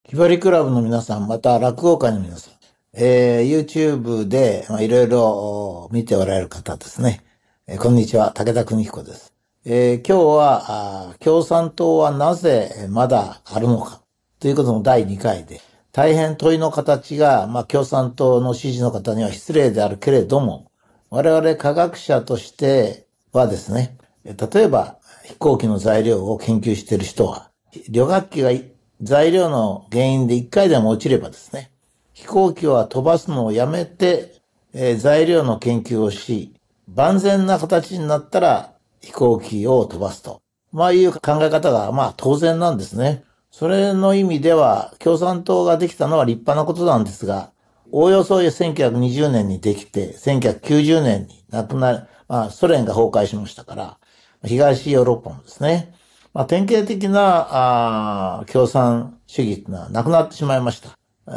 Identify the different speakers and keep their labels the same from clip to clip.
Speaker 1: ひばりクラブの皆さん、また落語会の皆さん、YouTube でいろいろ見ておられる方ですね。こんにちは、武田邦彦です。今日は共産党はなぜまだあるのかということの第2回で、大変問いの形が、共産党の支持の方には失礼であるけれども、我々科学者としてはですね、例えば飛行機の材料を研究している人は、旅客機が材料の原因で一回でも落ちればですね、飛行機は飛ばすのをやめて、材料の研究をし、万全な形になったら飛行機を飛ばすと。いう考え方が当然なんですね。それの意味では共産党ができたのは立派なことなんですが、おおよそ1920年にできて、1990年に亡くなる、ソ連が崩壊しましたから、東ヨーロッパもですね、典型的な共産主義っていうのはなくなってしまいました。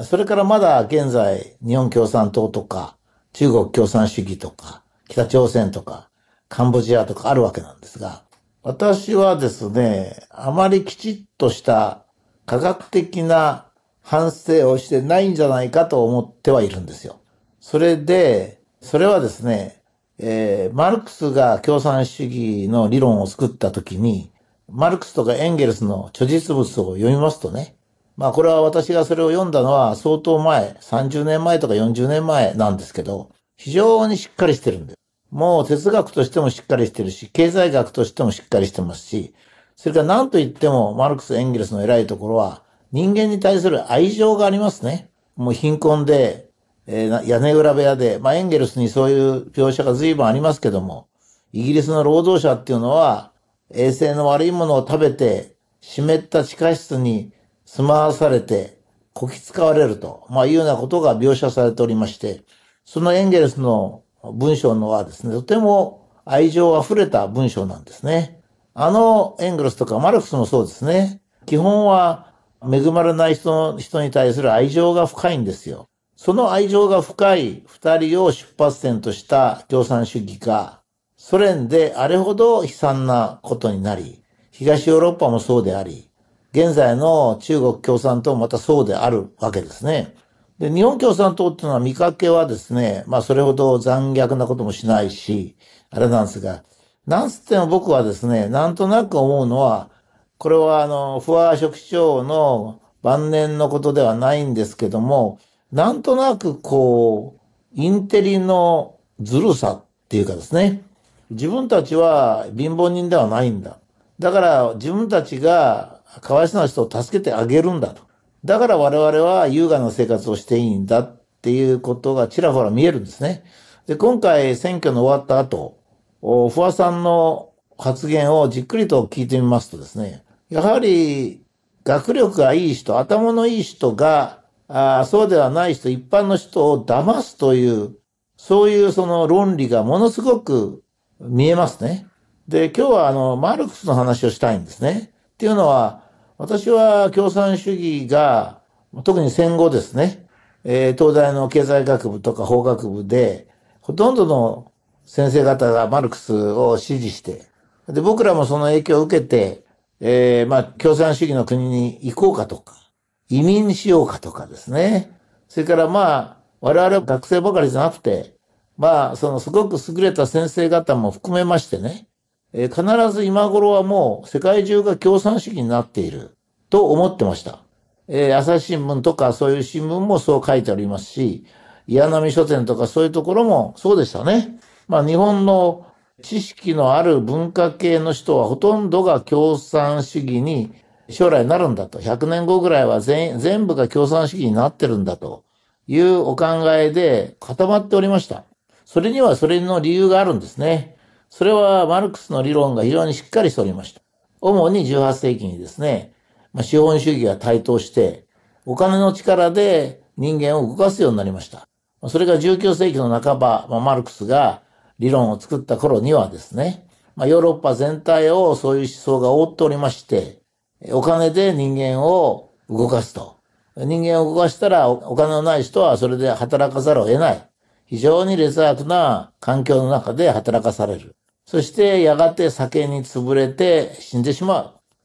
Speaker 1: それからまだ現在、日本共産党とか、中国共産主義とか、北朝鮮とか、カンボジアとかあるわけなんですが、私はですね、あまりきちっとした科学的な反省をしてないんじゃないかと思ってはいるんですよ。それはですね、マルクスが共産主義の理論を作ったときに、マルクスとかエンゲルスの著実物を読みますとね、これは私がそれを読んだのは相当前、30年前とか40年前なんですけど、非常にしっかりしてるんです。もう哲学としてもしっかりしてるし、経済学としてもしっかりしてますし、それから何と言ってもマルクス・エンゲルスの偉いところは、人間に対する愛情がありますね。もう貧困で、屋根裏部屋で、エンゲルスにそういう描写が随分ありますけども、イギリスの労働者っていうのは、衛生の悪いものを食べて、湿った地下室に住まわされて、こき使われると、いうようなことが描写されておりまして、そのエンゲルスの文章のはですね、とても愛情あふれた文章なんですね。エンゲルスとかマルクスもそうですね。基本は恵まれない人に対する愛情が深いんですよ。その愛情が深い二人を出発点とした共産主義が、ソ連であれほど悲惨なことになり、東ヨーロッパもそうであり、現在の中国共産党もまたそうであるわけですね。で、日本共産党っていうのは見かけはですね、それほど残虐なこともしないし、あれなんですが、なんつっても僕はですね、なんとなく思うのは、これは不破書記長の晩年のことではないんですけども、なんとなくインテリのずるさっていうかですね、自分たちは貧乏人ではないんだ。だから自分たちがかわいそうな人を助けてあげるんだと。だから我々は優雅な生活をしていいんだっていうことがちらほら見えるんですね。で、今回選挙の終わった後、不破さんの発言をじっくりと聞いてみますとですね、やはり学力がいい人、頭のいい人が、そうではない人、一般の人を騙すという、そういうその論理がものすごく見えますね。で、今日はマルクスの話をしたいんですね。っていうのは、私は共産主義が、特に戦後ですね、東大の経済学部とか法学部で、ほとんどの先生方がマルクスを支持して、で、僕らもその影響を受けて、共産主義の国に行こうかとか、移民しようかとかですね。それから我々は学生ばかりじゃなくて、そのすごく優れた先生方も含めましてね、必ず今頃はもう世界中が共産主義になっていると思ってました。朝日新聞とかそういう新聞もそう書いてありますし、岩波書店とかそういうところもそうでしたね。日本の知識のある文化系の人はほとんどが共産主義に将来なるんだと。100年後ぐらいは全部が共産主義になってるんだというお考えで固まっておりました。それにはそれの理由があるんですね。それはマルクスの理論が非常にしっかりしておりました。主に18世紀にですね、資本主義が台頭して、お金の力で人間を動かすようになりました。それが19世紀の半ば、マルクスが理論を作った頃にはですね、ヨーロッパ全体をそういう思想が覆っておりまして、お金で人間を動かすと。人間を動かしたらお金のない人はそれで働かざるを得ない。非常に劣悪な環境の中で働かされる。そしてやがて酒に潰れて死んでしまう。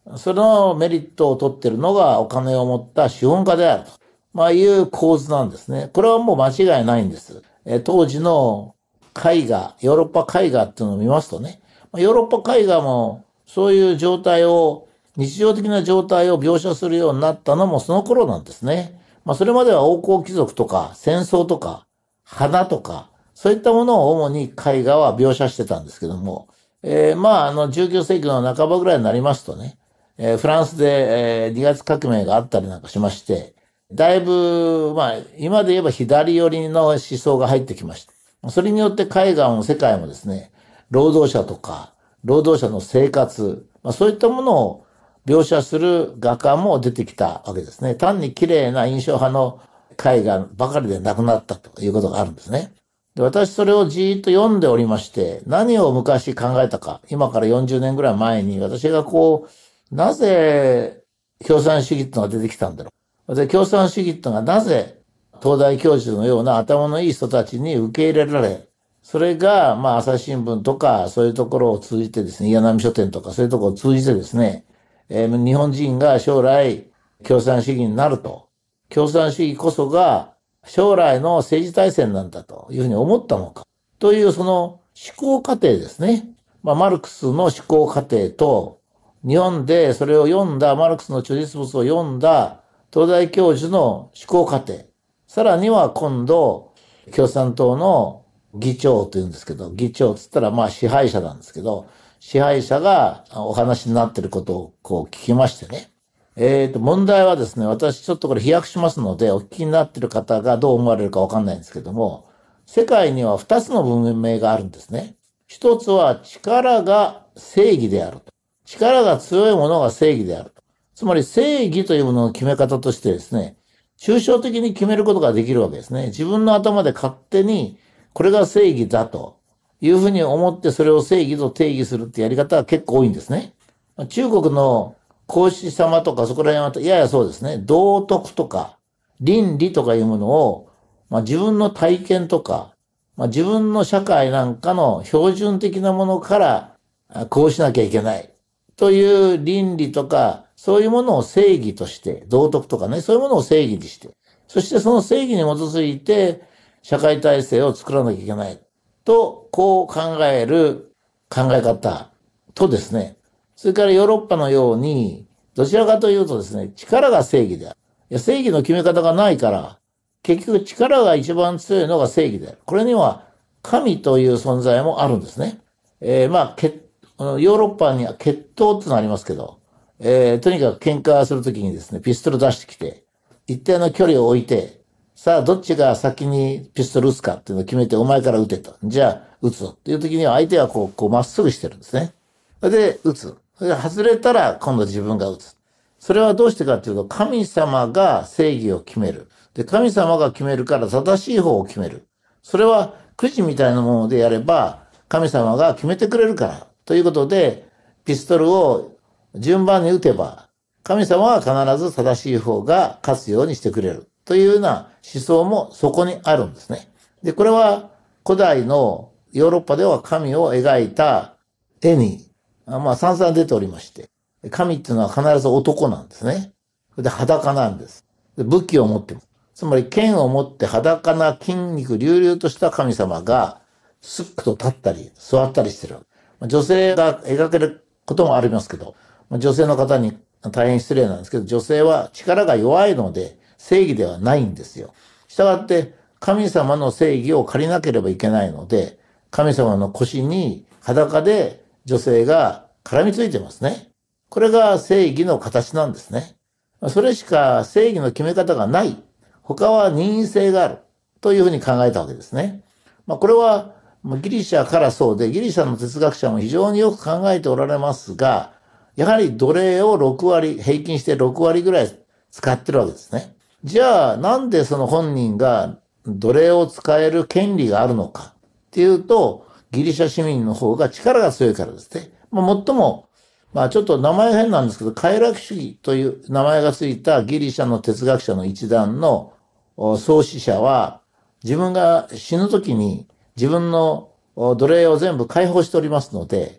Speaker 1: そのメリットを取ってるのがお金を持った資本家であると、いう構図なんですね。これはもう間違いないんです。当時の絵画、ヨーロッパ絵画っていうのを見ますとね、ヨーロッパ絵画もそういう状態を、日常的な状態を描写するようになったのもその頃なんですね。それまでは王侯貴族とか戦争とか花とか、そういったものを主に絵画は描写してたんですけども、19世紀の半ばぐらいになりますとね、フランスで、2月革命があったりなんかしまして、だいぶ、今で言えば左寄りの思想が入ってきました。それによって絵画の世界もですね、労働者とか、労働者の生活、そういったものを描写する画家も出てきたわけですね。単に綺麗な印象派の絵画ばかりでなくなったということがあるんですね。で、私それをじーっと読んでおりまして、何を昔考えたか、今から40年ぐらい前に私がなぜ共産主義ってのが出てきたんだろう。で、共産主義ってのがなぜ東大教授のような頭のいい人たちに受け入れられ、それが、朝日新聞とか、そういうところを通じてですね、岩波書店とか、そういうところを通じてですね、日本人が将来共産主義になると。共産主義こそが将来の政治体制なんだというふうに思ったのか。というその思考過程ですね。マルクスの思考過程と、日本でそれを読んだ、マルクスの著実物を読んだ東大教授の思考過程。さらには今度、共産党の議長というんですけど、議長って言ったら支配者なんですけど、支配者がお話になっていることを聞きましてね。問題はですね、私ちょっとこれ飛躍しますので、お聞きになっている方がどう思われるかわかんないんですけども、世界には2つの文明があるんですね。一つは力が正義であると。力が強いものが正義であると。つまり正義というものの決め方としてですね、抽象的に決めることができるわけですね。自分の頭で勝手にこれが正義だというふうに思ってそれを正義と定義するってやり方は結構多いんですね。中国の孔子様とかそこら辺はややそうですね。道徳とか倫理とかいうものを、自分の体験とか、自分の社会なんかの標準的なものからこうしなきゃいけないという倫理とかそういうものを正義として、道徳とかね、そういうものを正義にして、そしてその正義に基づいて社会体制を作らなきゃいけないと、考える考え方とですね、それからヨーロッパのように、どちらかというとですね、力が正義である。正義の決め方がないから、結局力が一番強いのが正義である。これには神という存在もあるんですね。ヨーロッパには決闘ってのありますけど、とにかく喧嘩するときにですね、ピストル出してきて、一定の距離を置いて、さあ、どっちが先にピストル撃つかっていうのを決めて、お前から撃てと。じゃあ、撃つぞっていう時には相手はまっすぐしてるんですね。それで撃つ。それで外れたら今度自分が撃つ。それはどうしてかっていうと、神様が正義を決める。で、神様が決めるから正しい方を決める。それはくじみたいなものでやれば、神様が決めてくれるから。ということで、ピストルを順番に撃てば、神様は必ず正しい方が勝つようにしてくれる。というような思想もそこにあるんですね。で、これは古代のヨーロッパでは神を描いた絵に、散々出ておりまして、神っていうのは必ず男なんですね。それで裸なんです。で、武器を持ってます。つまり剣を持って裸な筋肉隆々とした神様が、スッと立ったり座ったりしてる。女性が描けることもありますけど、女性の方に大変失礼なんですけど、女性は力が弱いので正義ではないんですよ。したがって神様の正義を借りなければいけないので、神様の腰に裸で女性が絡みついてますね。これが正義の形なんですね。それしか正義の決め方がない。他は任意性がある。というふうに考えたわけですね。これはギリシャからそうで、ギリシャの哲学者も非常によく考えておられますが、やはり奴隷を6割、平均して6割ぐらい使ってるわけですね。じゃあ、なんでその本人が奴隷を使える権利があるのかっていうと、ギリシャ市民の方が力が強いからですね。もっとも、ちょっと名前変なんですけど、快楽主義という名前がついたギリシャの哲学者の一団の創始者は、自分が死ぬ時に自分の奴隷を全部解放しておりますので、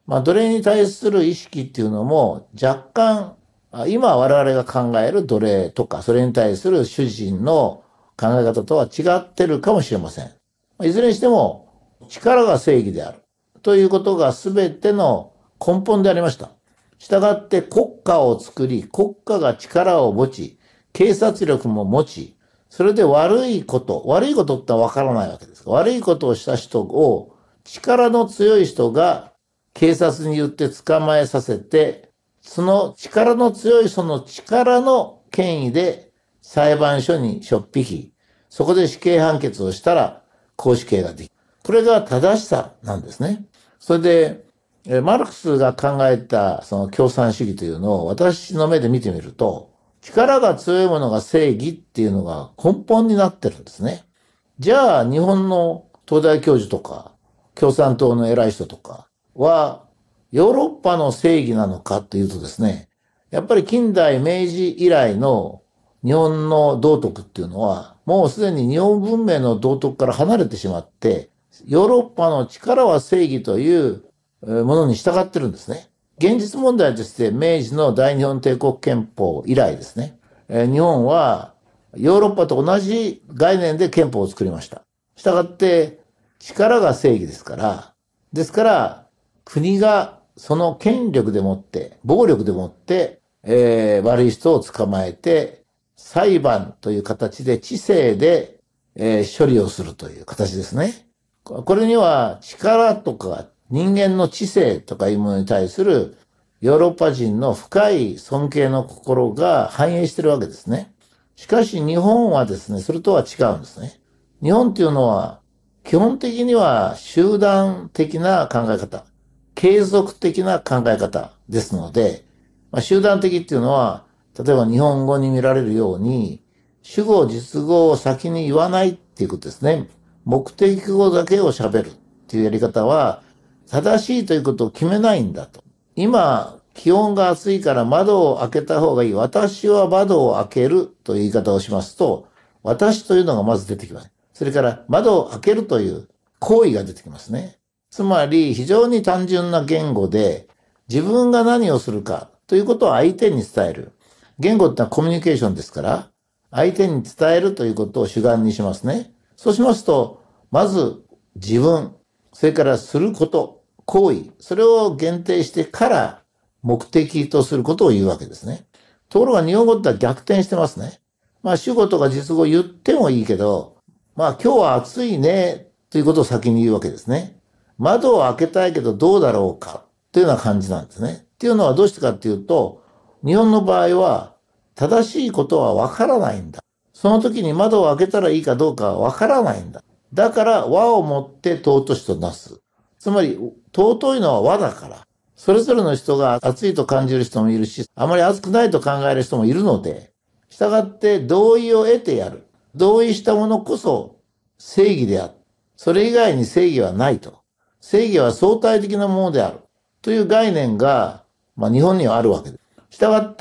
Speaker 1: 奴隷に対する意識っていうのも若干、今我々が考える奴隷とか、それに対する主人の考え方とは違ってるかもしれません。いずれにしても、力が正義である。ということが全ての根本でありました。したがって国家を作り、国家が力を持ち、警察力も持ち、それで悪いことってわからないわけです。悪いことをした人を、力の強い人が警察に言って捕まえさせて、その力の強いその力の権威で裁判所にしょっぴき、そこで死刑判決をしたら絞死刑ができる。これが正しさなんですね。それで、マルクスが考えたその共産主義というのを私の目で見てみると、力が強いものが正義っていうのが根本になってるんですね。じゃあ日本の東大教授とか共産党の偉い人とかはヨーロッパの正義なのかというとですね、やっぱり近代明治以来の日本の道徳っていうのはもうすでに日本文明の道徳から離れてしまって、ヨーロッパの力は正義というものに従ってるんですね。現実問題として明治の大日本帝国憲法以来ですね、日本はヨーロッパと同じ概念で憲法を作りました。したがって力が正義ですから、国がその権力でもって、暴力でもって、悪い人を捕まえて、裁判という形で知性で、処理をするという形ですね。これには力とか人間の知性とかいうものに対するヨーロッパ人の深い尊敬の心が反映しているわけですね。しかし日本はですね、それとは違うんですね。日本っていうのは基本的には集団的な考え方、継続的な考え方ですので、集団的っていうのは、例えば日本語に見られるように、主語、実語を先に言わないっていうことですね。目的語だけを喋るっていうやり方は、正しいということを決めないんだと。今、気温が暑いから窓を開けた方がいい。私は窓を開けるという言い方をしますと、私というのがまず出てきます。それから窓を開けるという行為が出てきますね。つまり非常に単純な言語で自分が何をするかということを相手に伝える。言語ってのはコミュニケーションですから、相手に伝えるということを主眼にしますね。そうしますと、まず自分、それからすること、行為、それを限定してから目的とすることを言うわけですね。ところが日本語っては逆転してますね。主語とか実語言ってもいいけど、今日は暑いねということを先に言うわけですね。窓を開けたいけどどうだろうかというような感じなんですね。っていうのはどうしてかっていうと、日本の場合は正しいことはわからないんだ。その時に窓を開けたらいいかどうかはわからないんだ。だから和をもって尊しとなす。つまり尊いのは和だから。それぞれの人が暑いと感じる人もいるし、あまり暑くないと考える人もいるので、したがって同意を得てやる。同意したものこそ正義である。それ以外に正義はないと。正義は相対的なものである。という概念が、日本にはあるわけです。したがって、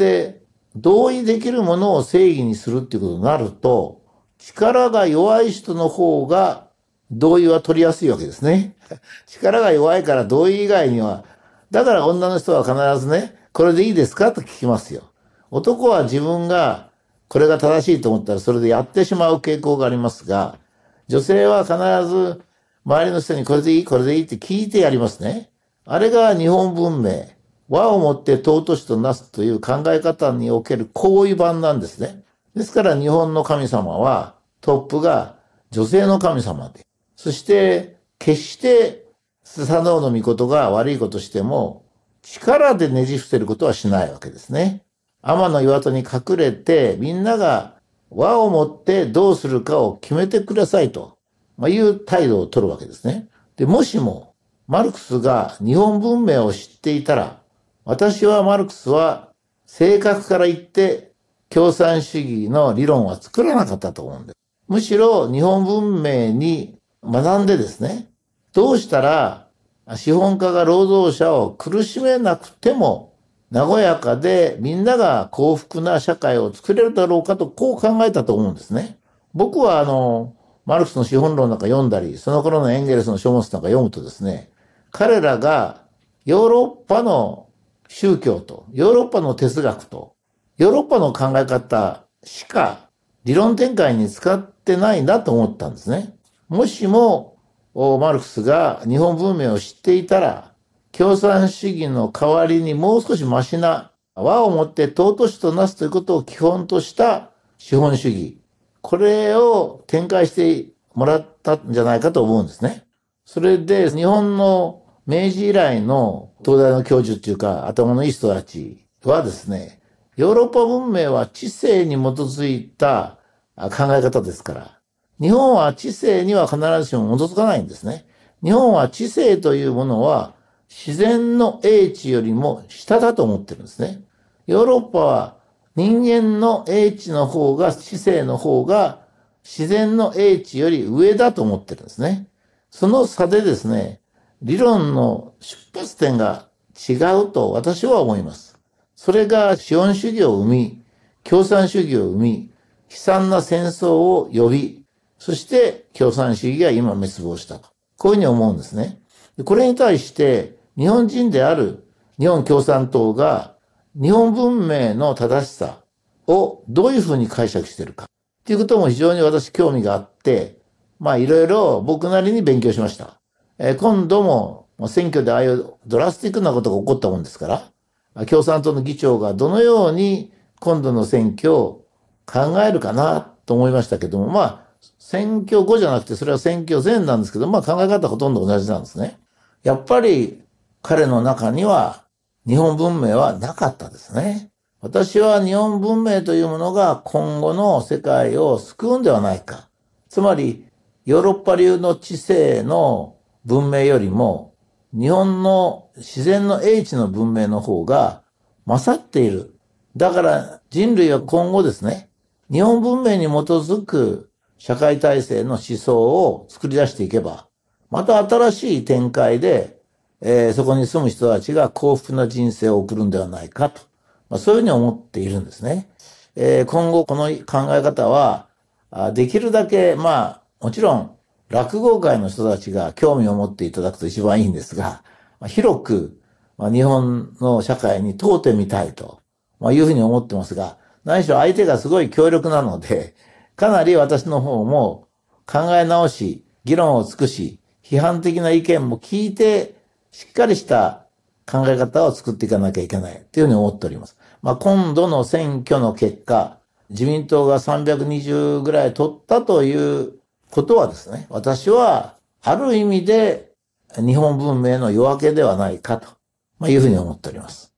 Speaker 1: 同意できるものを正義にするっていうことになると、力が弱い人の方が同意は取りやすいわけですね。力が弱いから同意以外には、だから女の人は必ずね、これでいいですかと聞きますよ。男は自分がこれが正しいと思ったらそれでやってしまう傾向がありますが、女性は必ず周りの人にこれでいいって聞いてやりますね。あれが日本文明、和をもって尊しとなすという考え方における行為版なんですね。ですから日本の神様はトップが女性の神様で、そして決してスサノオノミコトが悪いことしても力でねじ伏せることはしないわけですね。天の岩戸に隠れてみんなが和をもってどうするかを決めてくださいという態度を取るわけですね。で、もしもマルクスが日本文明を知っていたら、私はマルクスは性格から言って共産主義の理論は作らなかったと思うんです。むしろ日本文明に学んでですね、どうしたら資本家が労働者を苦しめなくても和やかでみんなが幸福な社会を作れるだろうかとこう考えたと思うんですね。僕はマルクスの資本論なんか読んだり、その頃のエンゲルスの書物なんか読むとですね、彼らがヨーロッパの宗教と、ヨーロッパの哲学と、ヨーロッパの考え方しか理論展開に使ってないなと思ったんですね。もしも、マルクスが日本文明を知っていたら、共産主義の代わりにもう少しマシな和をもって尊しとなすということを基本とした資本主義。これを展開してもらったんじゃないかと思うんですね。それで日本の明治以来の東大の教授っていうか頭のいい人たちはですね、ヨーロッパ文明は知性に基づいた考え方ですから、日本は知性には必ずしも基づかないんですね。日本は知性というものは自然の英知よりも下だと思ってるんですね。ヨーロッパは人間の英知の方が、知性の方が自然の英知より上だと思ってるんですね。その差でですね、理論の出発点が違うと私は思います。それが資本主義を生み、共産主義を生み、悲惨な戦争を呼び、そして共産主義が今滅亡したと。こういうふうに思うんですね。これに対して日本人である日本共産党が日本文明の正しさをどういうふうに解釈しているかっていうことも非常に私興味があって、いろいろ僕なりに勉強しました。今度も選挙でああいうドラスティックなことが起こったもんですから、共産党の議長がどのように今度の選挙を考えるかなと思いましたけども、選挙後じゃなくてそれは選挙前なんですけど、考え方はほとんど同じなんですね。やっぱり彼の中には日本文明はなかったですね。私は日本文明というものが今後の世界を救うんではないか。つまりヨーロッパ流の知性の文明よりも日本の自然の英知の文明の方が勝っている。だから人類は今後ですね、日本文明に基づく社会体制の思想を作り出していけば、また新しい展開で、そこに住む人たちが幸福な人生を送るんではないかと、そういうふうに思っているんですね。今後この考え方は、できるだけ、もちろん落語界の人たちが興味を持っていただくと一番いいんですが、広く、日本の社会に問うてみたいと、いうふうに思ってますが、何しろ相手がすごい強力なので、かなり私の方も考え直し、議論を尽くし、批判的な意見も聞いて、しっかりした考え方を作っていかなきゃいけないというふうに思っております。今度の選挙の結果、自民党が320ぐらい取ったということはですね、私はある意味で日本文明の夜明けではないかというふうに思っております。